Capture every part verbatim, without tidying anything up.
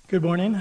Good morning.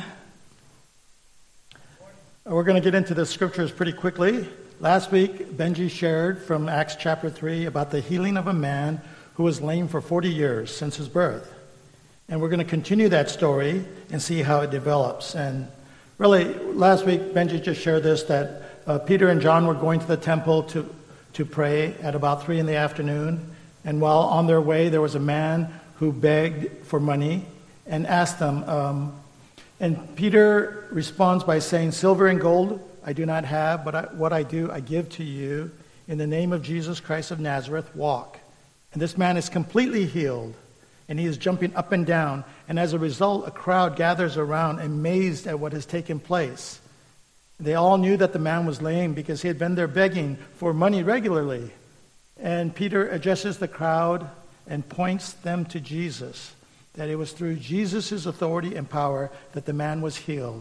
We're going to get into the scriptures pretty quickly. Last week, Benji shared from Acts chapter three about the healing of a man who was lame for forty years since his birth. And we're going to continue that story and see how it develops. And really, last week, Benji just shared this, that uh, Peter and John were going to the temple to, to pray at about three in the afternoon. And while on their way, there was a man who begged for money and asked them, um, and Peter responds by saying, "Silver and gold I do not have, but I, what I do I give to you. In the name of Jesus Christ of Nazareth, walk." And this man is completely healed, and he is jumping up and down. And as a result, a crowd gathers around, amazed at what has taken place. They all knew that the man was lame because he had been there begging for money regularly. And Peter addresses the crowd and points them to Jesus, that it was through Jesus' authority and power that the man was healed.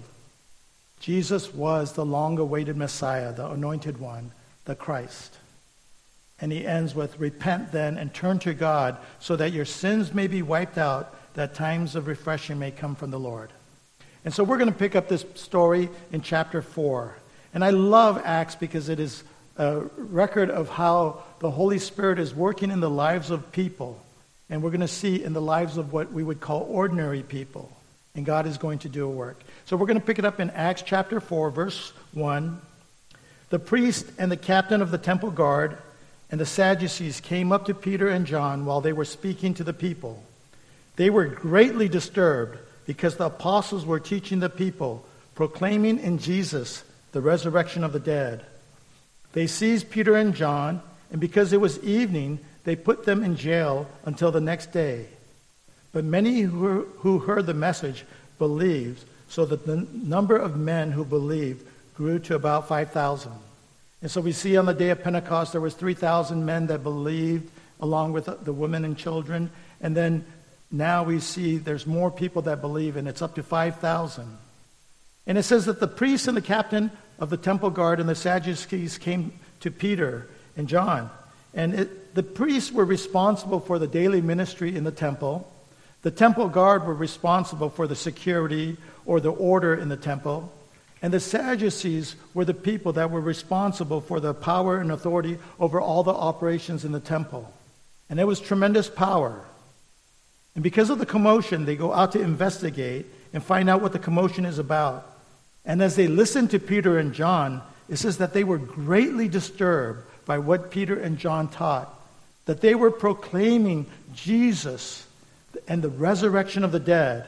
Jesus was the long-awaited Messiah, the anointed one, the Christ. And he ends with, "Repent then and turn to God so that your sins may be wiped out, that times of refreshing may come from the Lord." And so we're going to pick up this story in chapter four. And I love Acts because it is a record of how the Holy Spirit is working in the lives of people. And we're going to see in the lives of what we would call ordinary people. And God is going to do a work. So we're going to pick it up in Acts chapter four, verse one. "The priest and the captain of the temple guard and the Sadducees came up to Peter and John while they were speaking to the people. They were greatly disturbed because the apostles were teaching the people, proclaiming in Jesus the resurrection of the dead. They seized Peter and John, and because it was evening, they put them in jail until the next day. But many who, who heard the message believed, so that the number of men who believed grew to about five thousand. And so we see on the day of Pentecost, there was three thousand men that believed, along with the women and children. And then now we see there's more people that believe, and it's up to five thousand. And it says that the priests and the captain of the temple guard and the Sadducees came to Peter and John. And it, the priests were responsible for the daily ministry in the temple. The temple guard were responsible for the security or the order in the temple. And the Sadducees were the people that were responsible for the power and authority over all the operations in the temple. And there was tremendous power. And because of the commotion, they go out to investigate and find out what the commotion is about. And as they listened to Peter and John, it says that they were greatly disturbed by what Peter and John taught, that they were proclaiming Jesus and the resurrection of the dead.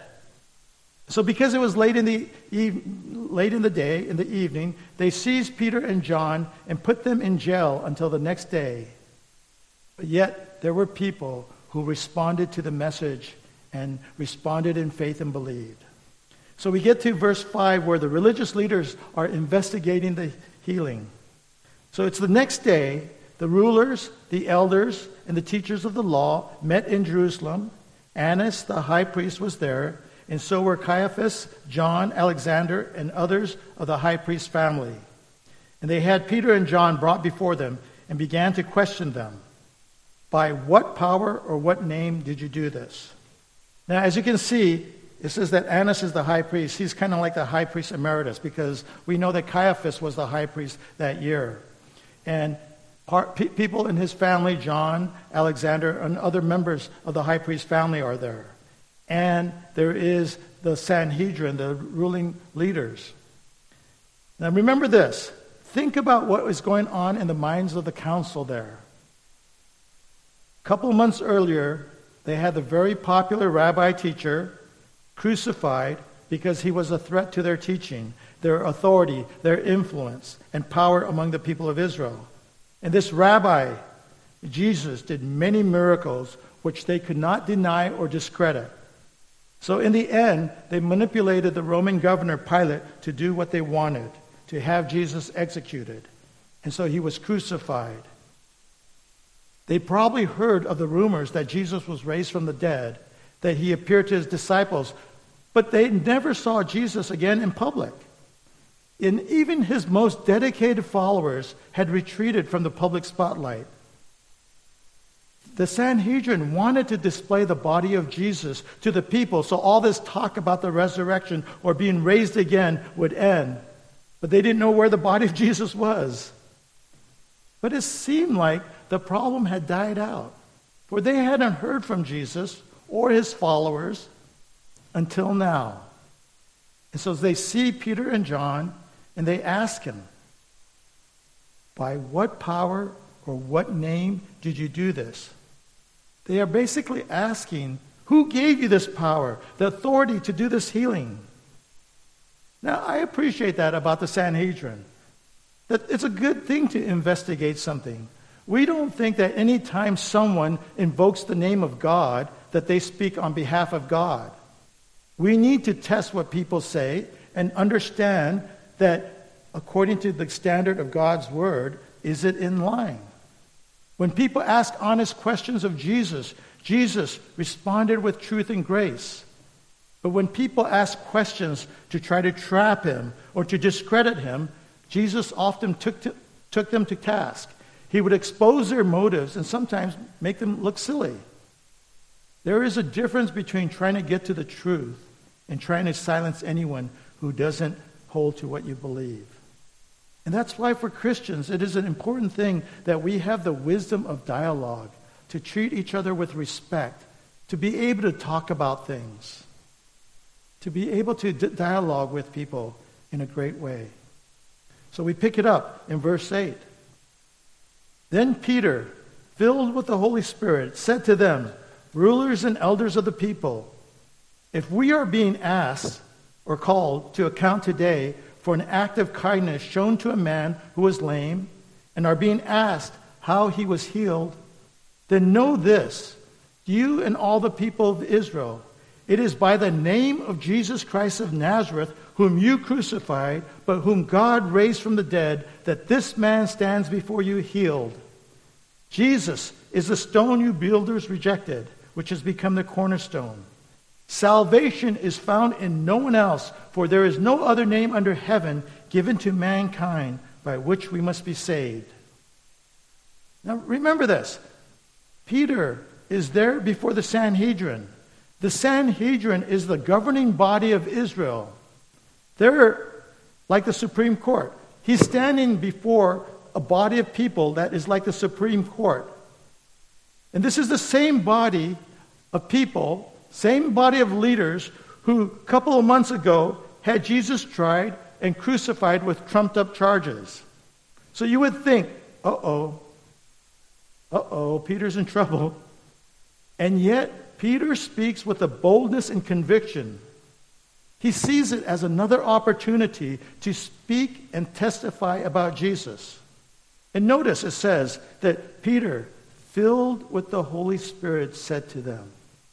So because it was late in the eve- late in the day, in the evening, they seized Peter and John and put them in jail until the next day. But yet there were people who responded to the message and responded in faith and believed. So we get to verse five, where the religious leaders are investigating the healing. So it's the next day, the rulers, the elders, and the teachers of the law met in Jerusalem. Annas, the high priest, was there, and so were Caiaphas, John, Alexander, and others of the high priest's family. And they had Peter and John brought before them and began to question them. "By what power or what name did you do this?" Now, as you can see, it says that Annas is the high priest. He's kind of like the high priest emeritus, because we know that Caiaphas was the high priest that year. And part, pe- people in his family, John, Alexander, and other members of the high priest family are there. And there is the Sanhedrin, the ruling leaders. Now remember this. Think about what was going on in the minds of the council there. A couple of months earlier, they had the very popular rabbi teacher crucified because he was a threat to their teaching, their authority, their influence, and power among the people of Israel. And this rabbi, Jesus, did many miracles which they could not deny or discredit. So in the end, they manipulated the Roman governor Pilate to do what they wanted, to have Jesus executed. And so he was crucified. They probably heard of the rumors that Jesus was raised from the dead, that he appeared to his disciples, but they never saw Jesus again in public. And even his most dedicated followers had retreated from the public spotlight. The Sanhedrin wanted to display the body of Jesus to the people, so all this talk about the resurrection or being raised again would end. But they didn't know where the body of Jesus was. But it seemed like the problem had died out, for they hadn't heard from Jesus or his followers until now. And so they see Peter and John, and they ask him, "By what power or what name did you do this?" They are basically asking, who gave you this power, the authority to do this healing? Now, I appreciate that about the Sanhedrin, that it's a good thing to investigate something. We don't think that any time someone invokes the name of God, that they speak on behalf of God. We need to test what people say and understand that according to the standard of God's word, is it in line? When people ask honest questions of Jesus, Jesus responded with truth and grace. But when people ask questions to try to trap him or to discredit him, Jesus often took, to, took them to task. He would expose their motives and sometimes make them look silly. There is a difference between trying to get to the truth and trying to silence anyone who doesn't hold to what you believe. And that's why for Christians, it is an important thing that we have the wisdom of dialogue, to treat each other with respect, to be able to talk about things, to be able to d- dialogue with people in a great way. So we pick it up in verse eight. Then Peter, filled with the Holy Spirit, said to them, "Rulers and elders of the people, if we are being asked or called to account today for an act of kindness shown to a man who was lame, and are being asked how he was healed, then know this, you and all the people of Israel, it is by the name of Jesus Christ of Nazareth, whom you crucified, but whom God raised from the dead, that this man stands before you healed. Jesus is the stone you builders rejected, which has become the cornerstone. Salvation is found in no one else, for there is no other name under heaven given to mankind by which we must be saved." Now remember this. Peter is there before the Sanhedrin. The Sanhedrin is the governing body of Israel. They're like the Supreme Court. He's standing before a body of people that is like the Supreme Court. And this is the same body of people, same body of leaders who a couple of months ago had Jesus tried and crucified with trumped up charges. So you would think, uh-oh, uh-oh, Peter's in trouble. And yet, Peter speaks with a boldness and conviction. He sees it as another opportunity to speak and testify about Jesus. And notice it says that Peter, filled with the Holy Spirit, said to them.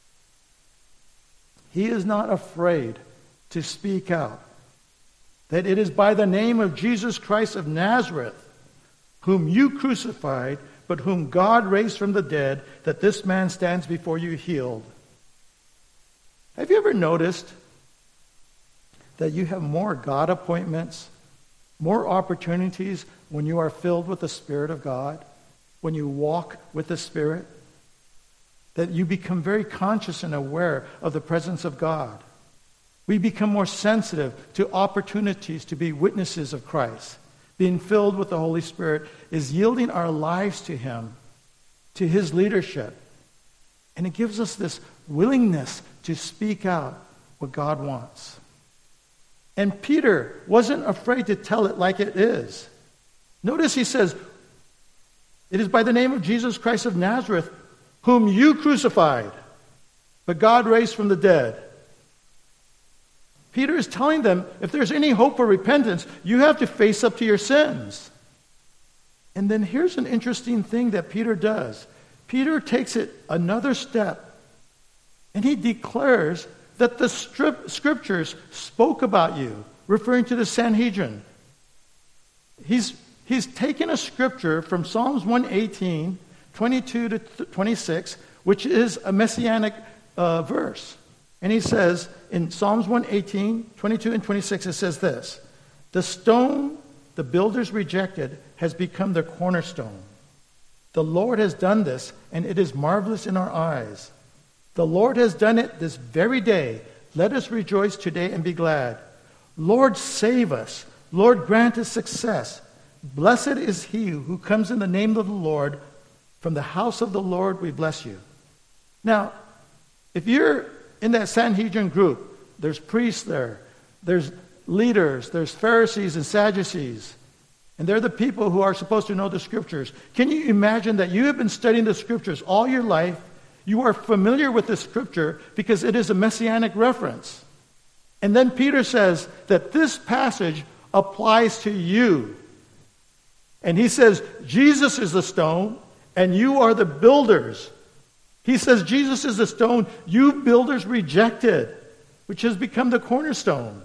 He is not afraid to speak out that it is by the name of Jesus Christ of Nazareth, whom you crucified, but whom God raised from the dead, that this man stands before you healed. Have you ever noticed that you have more God appointments, more opportunities when you are filled with the Spirit of God, when you walk with the Spirit? That you become very conscious and aware of the presence of God. We become more sensitive to opportunities to be witnesses of Christ. Being filled with the Holy Spirit is yielding our lives to Him, to His leadership. And it gives us this willingness to speak out what God wants. And Peter wasn't afraid to tell it like it is. Notice he says, "It is by the name of Jesus Christ of Nazareth, whom you crucified, but God raised from the dead." Peter is telling them, if there's any hope for repentance, you have to face up to your sins. And then here's an interesting thing that Peter does. Peter takes it another step, and he declares that the scriptures spoke about you, referring to the Sanhedrin. He's, he's taken a scripture from Psalms one eighteen, twenty-two to twenty-six, which is a messianic uh, verse. And he says, in Psalms one eighteen, twenty-two and twenty-six, it says this, "The stone the builders rejected has become the cornerstone. The Lord has done this, and it is marvelous in our eyes. The Lord has done it this very day. Let us rejoice today and be glad. Lord, save us. Lord, grant us success. Blessed is he who comes in the name of the Lord. From the house of the Lord we bless you. Now, if you're in that Sanhedrin group, there's priests there, there's leaders, there's Pharisees and Sadducees, and they're the people who are supposed to know the Scriptures. Can you imagine that you have been studying the Scriptures all your life? You are familiar with the Scripture because it is a messianic reference. And then Peter says that this passage applies to you. And he says, Jesus is the stone, and you are the builders. He says, Jesus is the stone you builders rejected, which has become the cornerstone.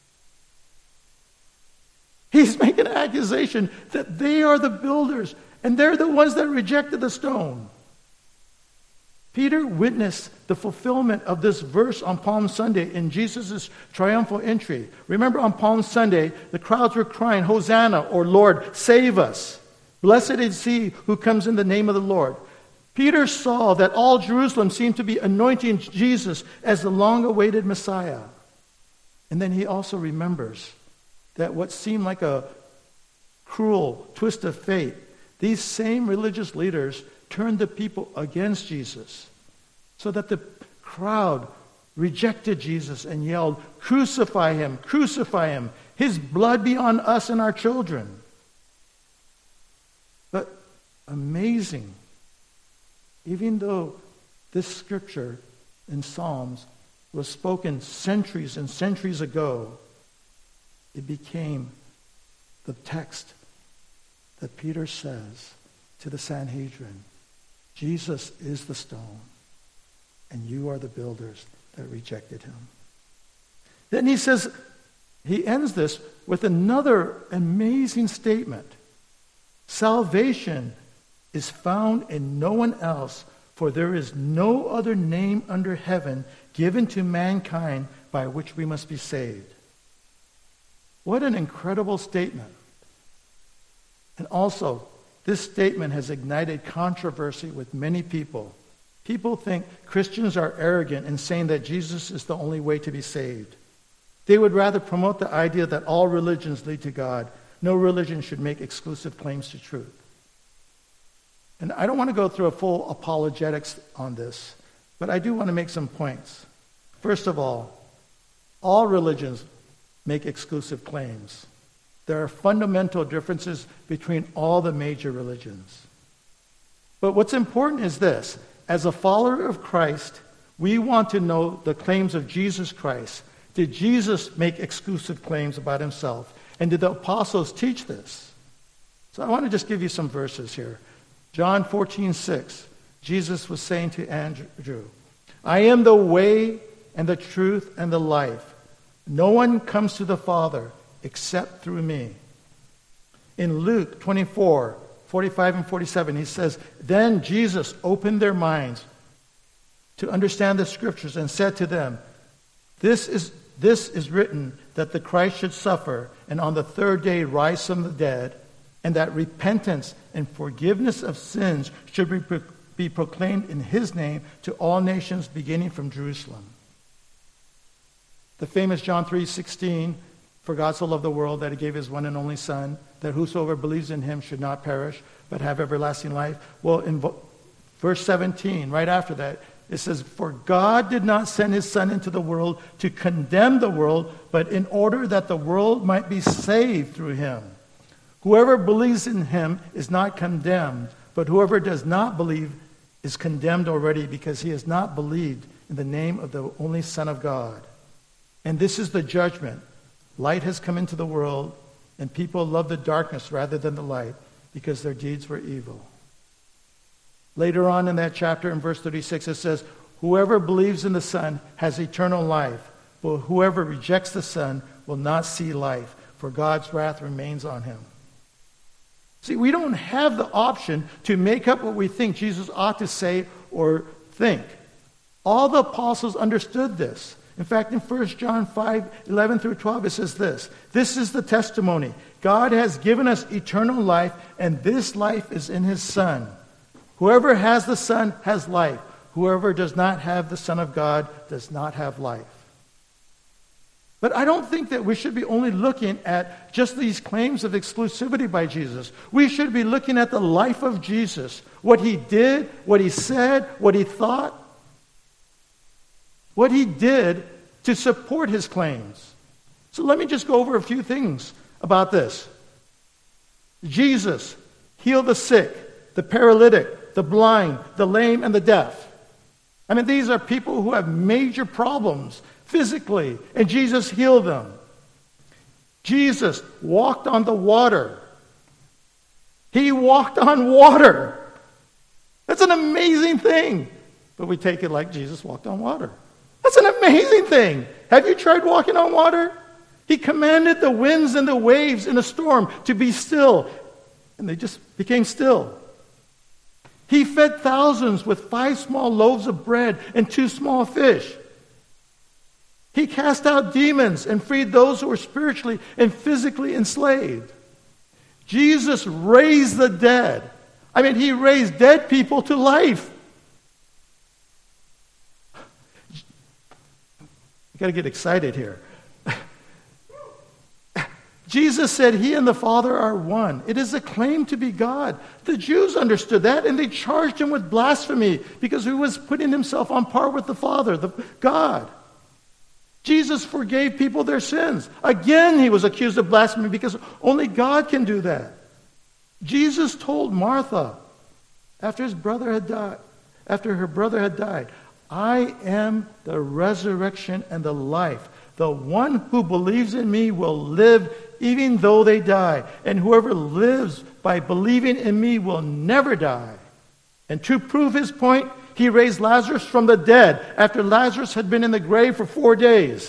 He's making an accusation that they are the builders, and they're the ones that rejected the stone. Peter witnessed the fulfillment of this verse on Palm Sunday in Jesus' triumphal entry. Remember, on Palm Sunday, the crowds were crying, Hosanna, or Lord, save us. Blessed is he who comes in the name of the Lord. Peter saw that all Jerusalem seemed to be anointing Jesus as the long-awaited Messiah. And then he also remembers that what seemed like a cruel twist of fate, these same religious leaders turned the people against Jesus, so that the crowd rejected Jesus and yelled, crucify him, crucify him. His blood be on us and our children. But amazing, even though this scripture in Psalms was spoken centuries and centuries ago, it became the text that Peter says to the Sanhedrin, Jesus is the stone, and you are the builders that rejected him. Then he says, he ends this with another amazing statement. Salvation is found in no one else, for there is no other name under heaven given to mankind by which we must be saved. What an incredible statement. And also, this statement has ignited controversy with many people. People think Christians are arrogant in saying that Jesus is the only way to be saved. They would rather promote the idea that all religions lead to God. No religion should make exclusive claims to truth. And I don't want to go through a full apologetics on this, but I do want to make some points. First of all, all religions make exclusive claims. There are fundamental differences between all the major religions. But what's important is this. As a follower of Christ, we want to know the claims of Jesus Christ. Did Jesus make exclusive claims about himself? And did the apostles teach this? So I want to just give you some verses here. John fourteen six, Jesus was saying to Andrew, I am the way and the truth and the life. No one comes to the Father except through me. In Luke twenty-four, forty-five and forty-seven, he says, Then Jesus opened their minds to understand the Scriptures and said to them, This is, this is written that the Christ should suffer and on the third day rise from the dead, and that repentance and forgiveness of sins should be, pro- be proclaimed in his name to all nations beginning from Jerusalem. The famous John three sixteen, for God so loved the world that he gave his one and only Son, that whosoever believes in him should not perish, but have everlasting life. Well, in vo- verse seventeen, right after that, it says, For God did not send his Son into the world to condemn the world, but in order that the world might be saved through him. Whoever believes in him is not condemned, but whoever does not believe is condemned already, because he has not believed in the name of the only Son of God. And this is the judgment. Light has come into the world, and people love the darkness rather than the light, because their deeds were evil. Later on in that chapter, in verse thirty-six, it says, Whoever believes in the Son has eternal life, but whoever rejects the Son will not see life, for God's wrath remains on him. See, we don't have the option to make up what we think Jesus ought to say or think. All the apostles understood this. In fact, in First John five, eleven through twelve, it says this, This is the testimony. God has given us eternal life, and this life is in his Son. Whoever has the Son has life. Whoever does not have the Son of God does not have life. But I don't think that we should be only looking at just these claims of exclusivity by Jesus. We should be looking at the life of Jesus, what he did, what he said, what he thought, what he did to support his claims. So let me just go over a few things about this. Jesus healed the sick, the paralytic, the blind, the lame, and the deaf. I mean, these are people who have major problems physically, and Jesus healed them. Jesus walked on the water. He walked on water. That's an amazing thing. But we take it like Jesus walked on water. That's an amazing thing. Have you tried walking on water? He commanded the winds and the waves in a storm to be still, and they just became still. He fed thousands with five small loaves of bread and two small fish. He cast out demons and freed those who were spiritually and physically enslaved. Jesus raised the dead. I mean, he raised dead people to life. You got to get excited here. Jesus said he and the Father are one. It is a claim to be God. The Jews understood that, and they charged him with blasphemy because he was putting himself on par with the Father, the God. Jesus forgave people their sins. Again, he was accused of blasphemy because only God can do that. Jesus told Martha, after his brother had died, after her brother had died, I am the resurrection and the life. The one who believes in me will live even though they die. And whoever lives by believing in me will never die. And to prove his point, he raised Lazarus from the dead after Lazarus had been in the grave for four days.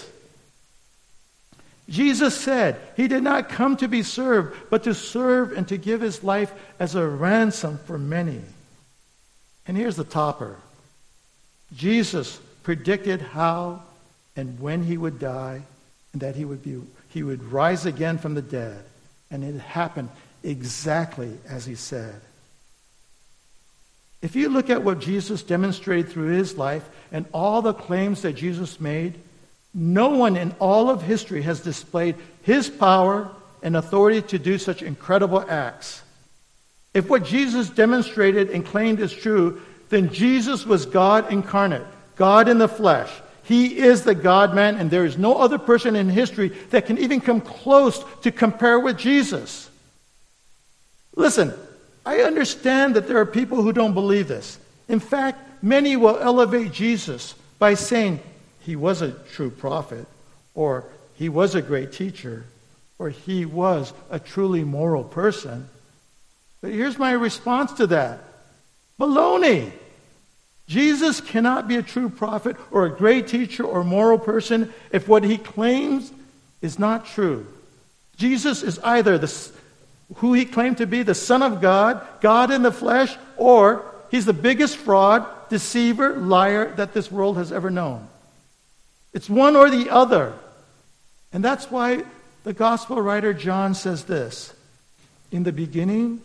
Jesus said he did not come to be served, but to serve and to give his life as a ransom for many. And here's the topper. Jesus predicted how and when he would die, and that he would be he would rise again from the dead. And it happened exactly as he said. If you look at what Jesus demonstrated through his life and all the claims that Jesus made, no one in all of history has displayed his power and authority to do such incredible acts. If what Jesus demonstrated and claimed is true, then Jesus was God incarnate, God in the flesh. He is the God-man, and there is no other person in history that can even come close to compare with Jesus. Listen, I understand that there are people who don't believe this. In fact, many will elevate Jesus by saying he was a true prophet, or he was a great teacher, or he was a truly moral person. But here's my response to that. Baloney! Jesus cannot be a true prophet or a great teacher or moral person if what he claims is not true. Jesus is either the, who he claimed to be, the Son of God, God in the flesh, or he's the biggest fraud, deceiver, liar that this world has ever known. It's one or the other. And that's why the gospel writer John says this. In the beginning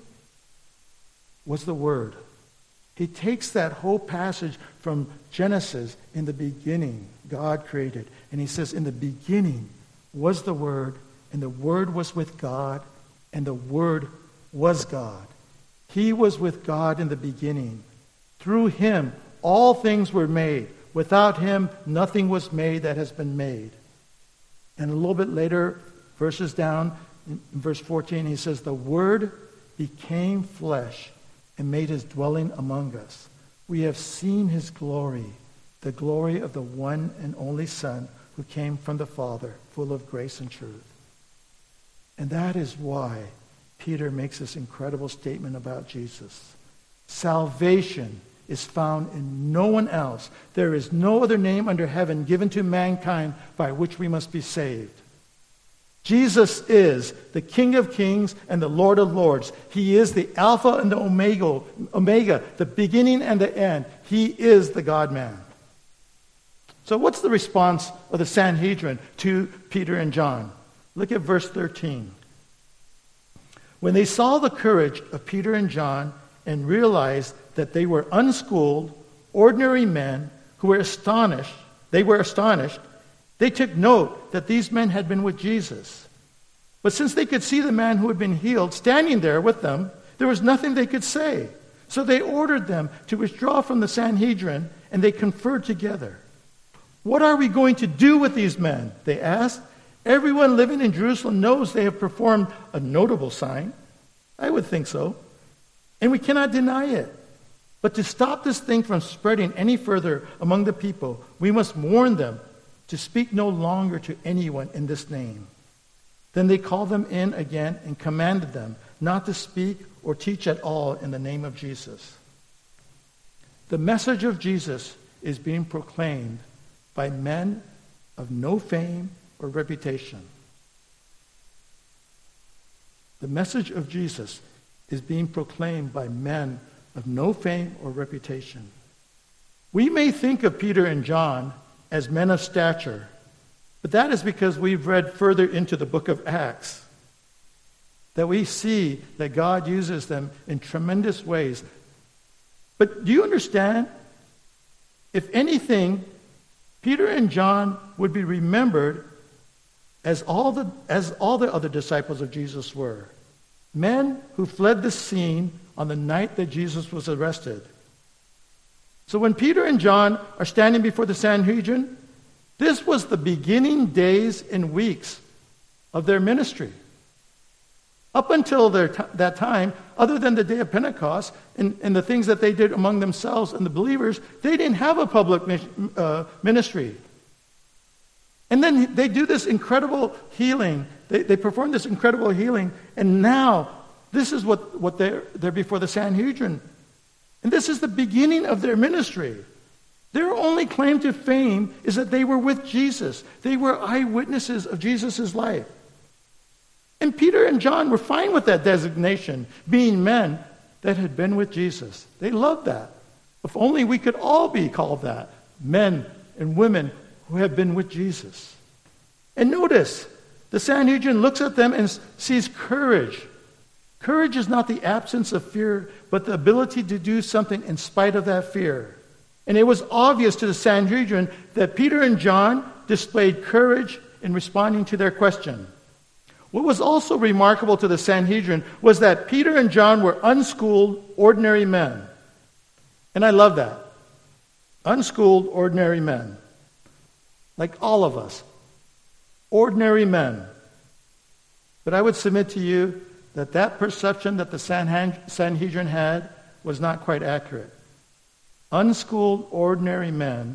was the Word. He takes that whole passage from Genesis, in the beginning, God created. And he says, in the beginning was the Word, and the Word was with God, and the Word was God. He was with God in the beginning. Through him, all things were made. Without him, nothing was made that has been made. And a little bit later, verses down, in verse fourteen, he says, the Word became flesh and made his dwelling among us. We have seen his glory, the glory of the one and only Son who came from the Father, full of grace and truth. And that is why Peter makes this incredible statement about Jesus. Salvation is found in no one else. There is no other name under heaven given to mankind by which we must be saved. Jesus is the King of Kings and the Lord of Lords. He is the Alpha and the Omega, Omega, the beginning and the end. He is the God-man. So what's the response of the Sanhedrin to Peter and John? Look at verse thirteen. When they saw the courage of Peter and John and realized that they were unschooled, ordinary men who were astonished. They were astonished. They took note that these men had been with Jesus. But since they could see the man who had been healed standing there with them, there was nothing they could say. So they ordered them to withdraw from the Sanhedrin, and they conferred together. "What are we going to do with these men?" they asked. "Everyone living in Jerusalem knows they have performed a notable sign." I would think so. "And we cannot deny it. But to stop this thing from spreading any further among the people, we must warn them to speak no longer to anyone in this name." Then they called them in again and commanded them not to speak or teach at all in the name of Jesus. The message of Jesus is being proclaimed by men of no fame or reputation. The message of Jesus is being proclaimed by men of no fame or reputation. We may think of Peter and John as men of stature, but that is because we've read further into the book of Acts that we see that God uses them in tremendous ways. But do you understand? If anything, Peter and John would be remembered as all the as all the other disciples of Jesus were. Men who fled the scene on the night that Jesus was arrested. So when Peter and John are standing before the Sanhedrin, this was the beginning days and weeks of their ministry. Up until their t- that time, other than the day of Pentecost and, and the things that they did among themselves and the believers, they didn't have a public mi- uh, ministry. And then they do this incredible healing. They, they perform this incredible healing. And now, this is what, what they're, they're before the Sanhedrin. And this is the beginning of their ministry. Their only claim to fame is that they were with Jesus. They were eyewitnesses of Jesus' life. And Peter and John were fine with that designation, being men that had been with Jesus. They loved that. If only we could all be called that, men and women who have been with Jesus. And notice, the Sanhedrin looks at them and sees courage. Courage is not the absence of fear, but the ability to do something in spite of that fear. And it was obvious to the Sanhedrin that Peter and John displayed courage in responding to their question. What was also remarkable to the Sanhedrin was that Peter and John were unschooled, ordinary men. And I love that. Unschooled, ordinary men. Like all of us. Ordinary men. But I would submit to you that that perception that the Sanhedrin had was not quite accurate. Unschooled, ordinary men.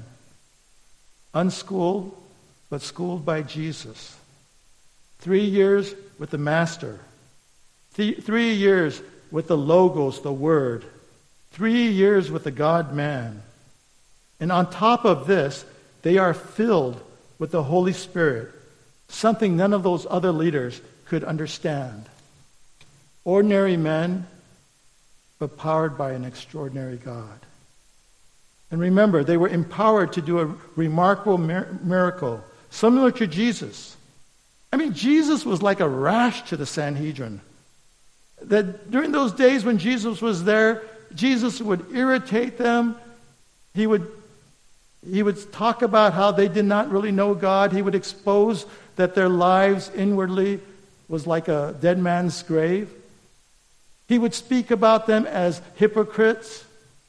Unschooled, but schooled by Jesus. Three years with the Master. Th- three years with the Logos, the Word. Three years with the God-man. And on top of this, they are filled with the Holy Spirit, something none of those other leaders could understand. Ordinary men, but powered by an extraordinary God. And remember, they were empowered to do a remarkable mir- miracle, similar to Jesus. I mean, Jesus was like a rash to the Sanhedrin. That during those days when Jesus was there, Jesus would irritate them. He would, he would talk about how they did not really know God. He would expose that their lives inwardly was like a dead man's grave. He would speak about them as hypocrites.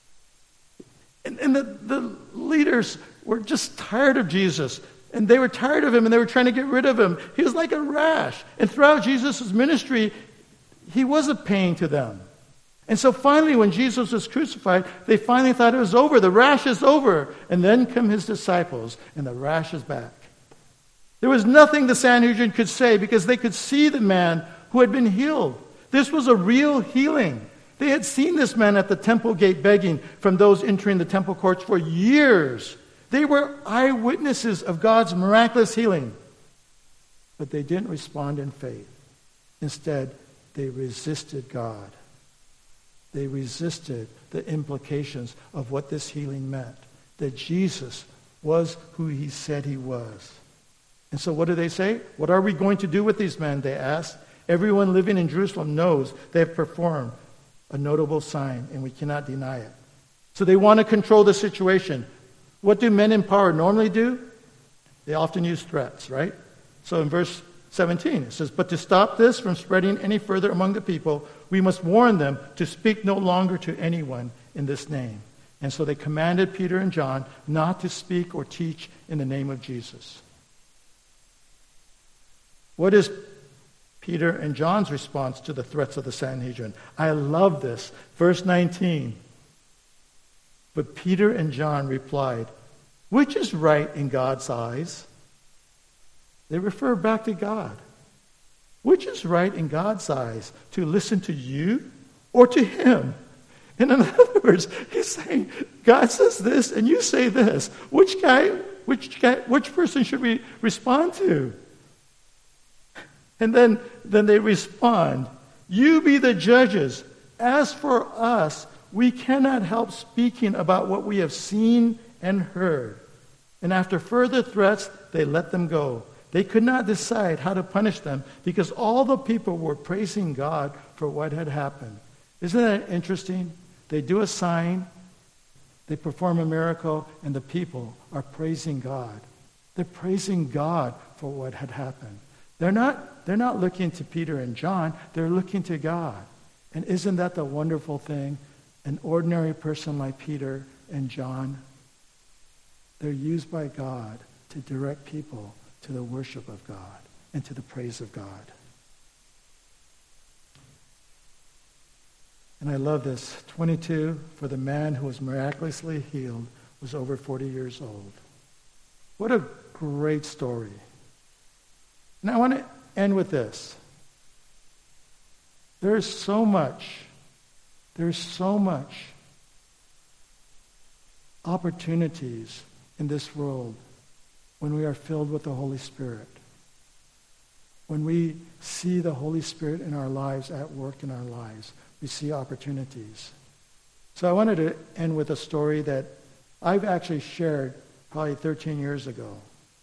And, and the, the leaders were just tired of Jesus. And they were tired of him, and they were trying to get rid of him. He was like a rash. And throughout Jesus' ministry, he was a pain to them. And so finally, when Jesus was crucified, they finally thought it was over. The rash is over. And then come his disciples, and the rash is back. There was nothing the Sanhedrin could say because they could see the man who had been healed. This was a real healing. They had seen this man at the temple gate begging from those entering the temple courts for years. They were eyewitnesses of God's miraculous healing. But they didn't respond in faith. Instead, they resisted God. They resisted the implications of what this healing meant. That Jesus was who he said he was. And so what do they say? What are we going to do with these men? They asked. Everyone living in Jerusalem knows they have performed a notable sign, and we cannot deny it. So they want to control the situation. What do men in power normally do? They often use threats, right? So in verse seventeen, it says, "But to stop this from spreading any further among the people, we must warn them to speak no longer to anyone in this name." And so they commanded Peter and John not to speak or teach in the name of Jesus. What is Peter and John's response to the threats of the Sanhedrin? I love this. Verse nineteen. "But Peter and John replied, 'Which is right in God's eyes?'" They refer back to God. "Which is right in God's eyes, to listen to you or to him?" And in other words, he's saying, God says this and you say this. Which guy, which guy, which person should we respond to? And then, then they respond, "You be the judges. As for us, we cannot help speaking about what we have seen and heard." And after further threats, they let them go. They could not decide how to punish them because all the people were praising God for what had happened. Isn't that interesting? They do a sign, they perform a miracle, and the people are praising God. They're praising God for what had happened. They're not, they're not looking to Peter and John, they're looking to God. And isn't that the wonderful thing? An ordinary person like Peter and John, they're used by God to direct people to the worship of God and to the praise of God. And I love this. twenty-two, "For the man who was miraculously healed was over forty years old." What a great story. And I want to end with this. There's so much, there's so much opportunities in this world when we are filled with the Holy Spirit. When we see the Holy Spirit in our lives, at work in our lives, we see opportunities. So I wanted to end with a story that I've actually shared probably thirteen years ago.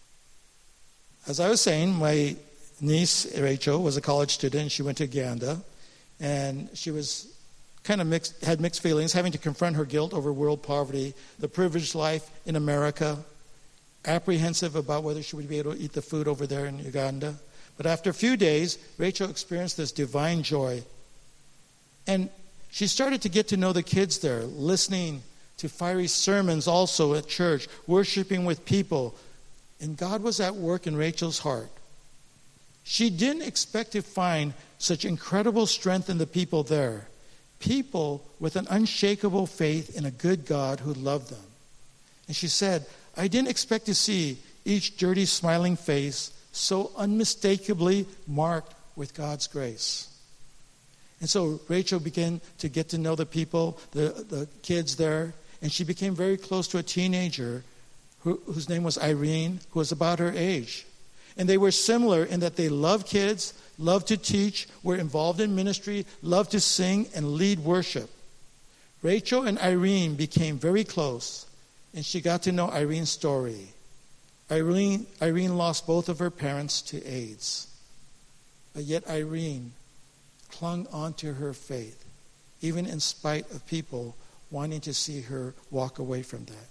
As I was saying, my niece, Rachel, was a college student. She went to Uganda, and she was kind of mixed, had mixed feelings, having to confront her guilt over world poverty, the privileged life in America, apprehensive about whether she would be able to eat the food over there in Uganda. But after a few days, Rachel experienced this divine joy. And she started to get to know the kids there, listening to fiery sermons also at church, worshiping with people. And God was at work in Rachel's heart. She didn't expect to find such incredible strength in the people there. People with an unshakable faith in a good God who loved them. And she said, "I didn't expect to see each dirty, smiling face so unmistakably marked with God's grace." And so Rachel began to get to know the people, the, the kids there, and she became very close to a teenager who, whose name was Irene, who was about her age. And they were similar in that they loved kids, loved to teach, were involved in ministry, loved to sing and lead worship. Rachel and Irene became very close, and she got to know Irene's story. Irene, Irene lost both of her parents to AIDS. But yet Irene clung on to her faith, even in spite of people wanting to see her walk away from that.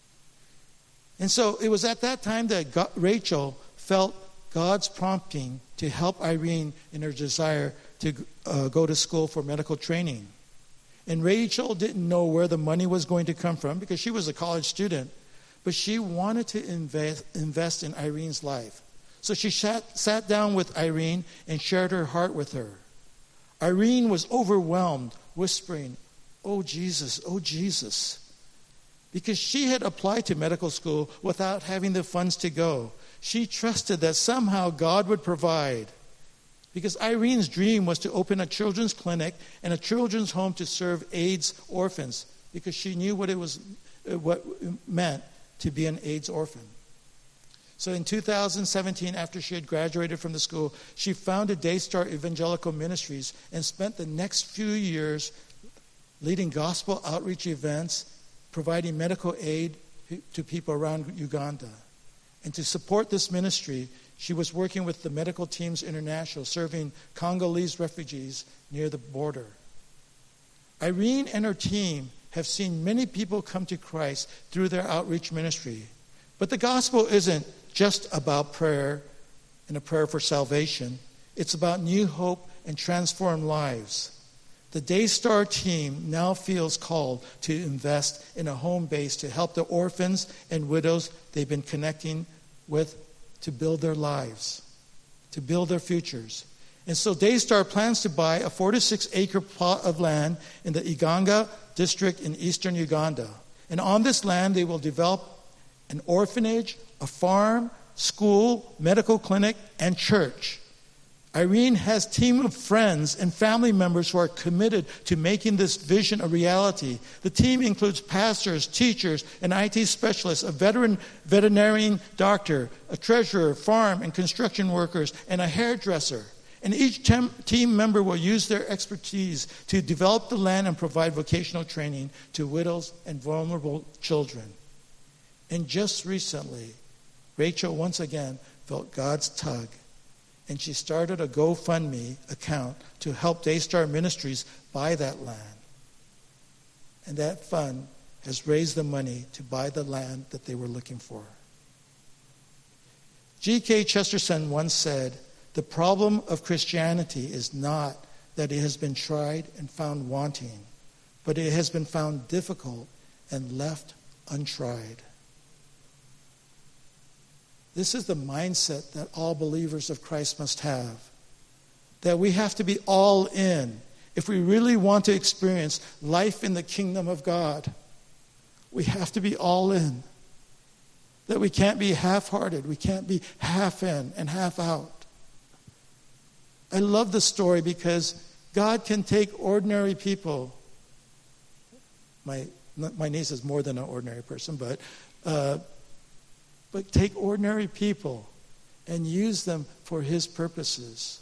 And so it was at that time that God, Rachel felt God's prompting to help Irene in her desire to uh, go to school for medical training. And Rachel didn't know where the money was going to come from because she was a college student, but she wanted to invest, invest in Irene's life. So she sat, sat down with Irene and shared her heart with her. Irene was overwhelmed, whispering, "Oh, Jesus, oh, Jesus." Because she had applied to medical school without having the funds to go. She trusted that somehow God would provide. Because Irene's dream was to open a children's clinic and a children's home to serve AIDS orphans. Because she knew what it was, what it meant to be an AIDS orphan. So in two thousand seventeen, after she had graduated from the school, she founded Daystar Evangelical Ministries and spent the next few years leading gospel outreach events, providing medical aid to people around Uganda. And to support this ministry, she was working with the Medical Teams International, serving Congolese refugees near the border. Irene and her team have seen many people come to Christ through their outreach ministry. But the gospel isn't just about prayer and a prayer for salvation. It's about new hope and transformed lives. The Daystar team now feels called to invest in a home base to help the orphans and widows they've been connecting with to build their lives, to build their futures. And so Daystar plans to buy a four to six acre plot of land in the Iganga district in eastern Uganda. And on this land, they will develop an orphanage, a farm, school, medical clinic, and church. Irene has a team of friends and family members who are committed to making this vision a reality. The team includes pastors, teachers, an I T specialist, a veteran veterinarian doctor, a treasurer, farm and construction workers, and a hairdresser. And each tem- team member will use their expertise to develop the land and provide vocational training to widows and vulnerable children. And just recently, Rachel once again felt God's tug, and she started a GoFundMe account to help Daystar Ministries buy that land. And that fund has raised the money to buy the land that they were looking for. G K Chesterton once said, "The problem of Christianity is not that it has been tried and found wanting, but it has been found difficult and left untried." This is the mindset that all believers of Christ must have. That we have to be all in. If we really want to experience life in the kingdom of God, we have to be all in. That we can't be half-hearted. We can't be half in and half out. I love the story because God can take ordinary people. My, my niece is more than an ordinary person, but... Uh, But take ordinary people and use them for his purposes.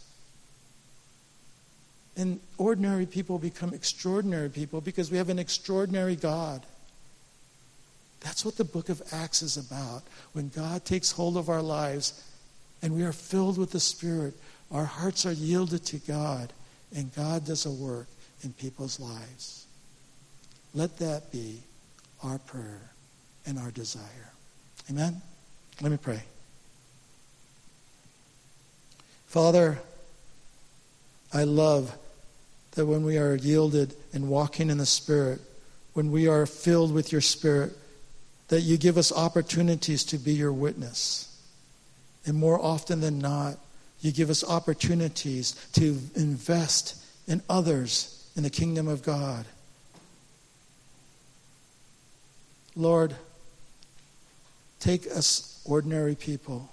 And ordinary people become extraordinary people because we have an extraordinary God. That's what the book of Acts is about. When God takes hold of our lives and we are filled with the Spirit, our hearts are yielded to God, and God does a work in people's lives. Let that be our prayer and our desire. Amen? Let me pray. Father, I love that when we are yielded and walking in the Spirit, when we are filled with your Spirit, that you give us opportunities to be your witness. And more often than not, you give us opportunities to invest in others in the kingdom of God. Lord, take us ordinary people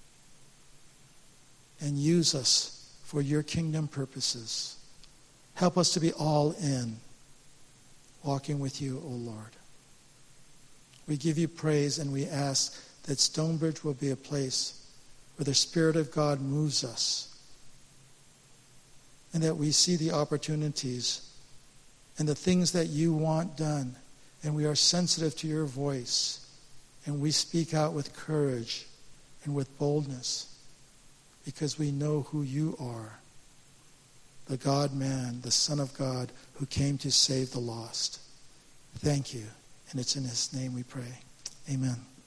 and use us for your kingdom purposes. Help us to be all in, walking with you, O Lord. We give you praise, and we ask that Stonebridge will be a place where the Spirit of God moves us, and that we see the opportunities and the things that you want done, and we are sensitive to your voice. And we speak out with courage and with boldness because we know who you are, the God-man, the Son of God who came to save the lost. Thank you. And it's in his name we pray. Amen.